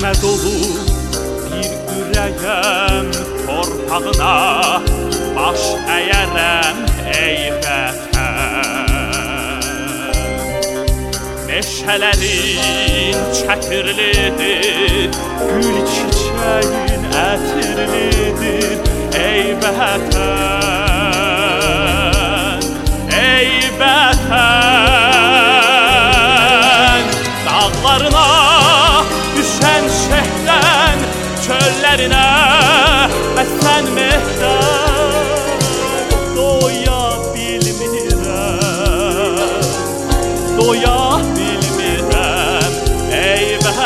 nəğmə dolu bir ürəyəm torpağına baş əyərəm ey vətən. Meşələrin çətirlidir, gül çiçəyin ətirlidir ey vətən, ey vətən. Dağlarına düşən şehdən çöllərinə əsən mehdən doya bilmirəm, doya bilmirəm ey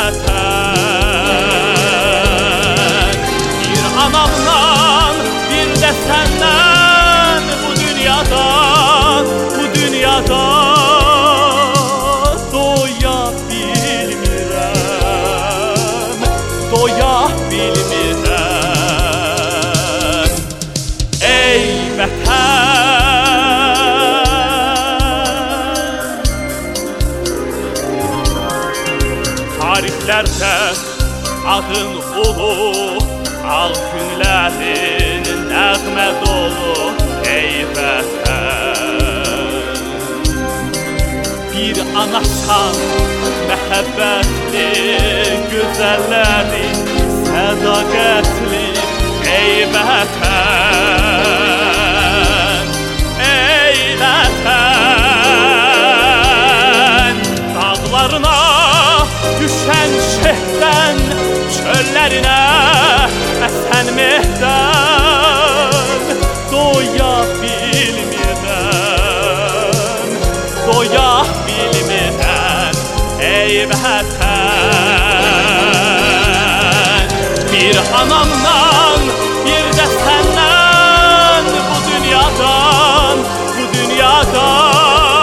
vətən. Bir anamdan bir də səndən bu dünyada doya bilmirəm, doya bilmirəm ey vətən. Tarixlərdə adın ulu, ağ günlərin nəğmə dolu ey vətən. Bir anasan məhəbbətli, gözəllərin sədaqətli ey vətən, ey vətən. Dağlarına düşən şehdən çöllərinə əsən mehdən doya bilmirəm, doya bilmirəm ey vətən. Bir anamdan